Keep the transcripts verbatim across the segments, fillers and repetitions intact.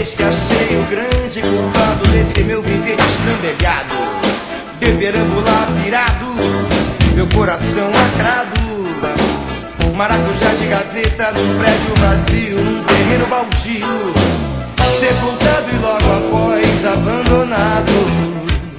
Eis que achei o grande culpado desse meu viver destrambelhado, de perambular pirado, meu coração lacrado. Maracujá de gaveta num prédio vazio, num terreno baldio, sepultado e logo após abandonado.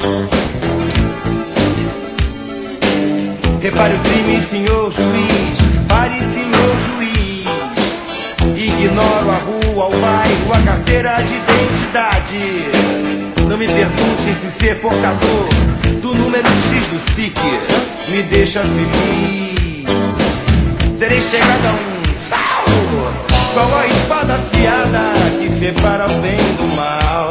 Repare o crime, senhor juiz, pare, senhor juiz. Ignoro a rua, o bairro, a carteira de identidade. Não me pergunte se ser portador do número X do S I C me deixa feliz. Serei chegado a um sal, qual a espada afiada que separa o bem do mal.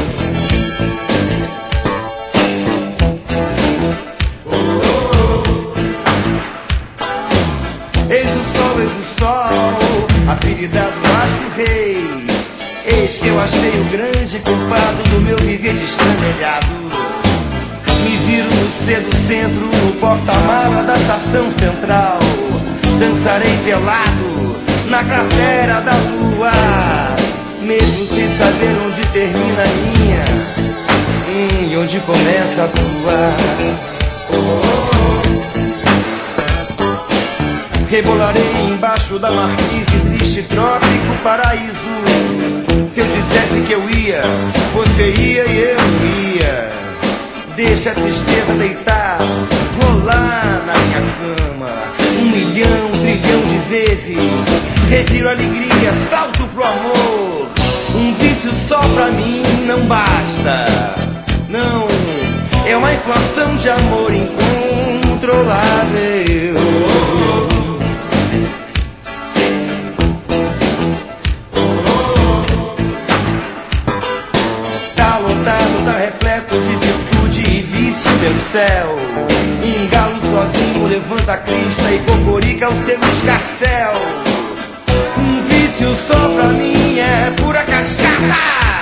Eis o sol, eis o sol, apelidado astro rei. Eis que eu achei o grande culpado do meu viver destrambelhado. Me viro no C do centro, no porta-mala da estação central. Dançarei pelado na cratera da lua, mesmo sem saber onde termina a minha hum, e onde começa a tua. Oh, oh, oh. Rebolarei embaixo da marquise, triste trópico paraíso. Se eu dissesse que eu ia, você ia e eu ia. Deixa a tristeza deitar, rolar na minha cama um milhão, um trilhão de vezes. Reviro a alegria, salto pro amor. Um vício só pra mim não basta. Não, é uma inflação de amor incontrolável. Tá lotado, tá repleto de virtude e vício, meu céu. Um galo sozinho levanta a crista e cocorica o seu escarcel. Um vício só pra mim é pura cascata.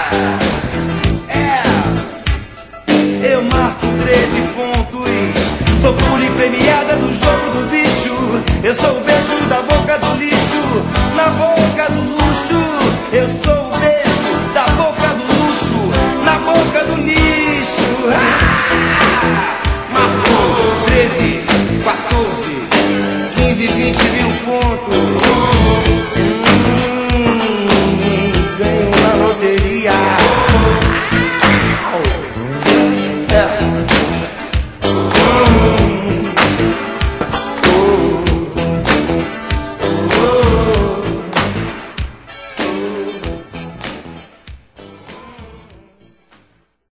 É, eu marco treze pontos. Sou premiada do jogo do bicho. Eu sou o beijo da boca do lixo, na boca do luxo. Eu sou o beijo da boca do luxo, na boca do lixo. Ah! Marcou treze, quatorze, quinze, vinte mil pontos.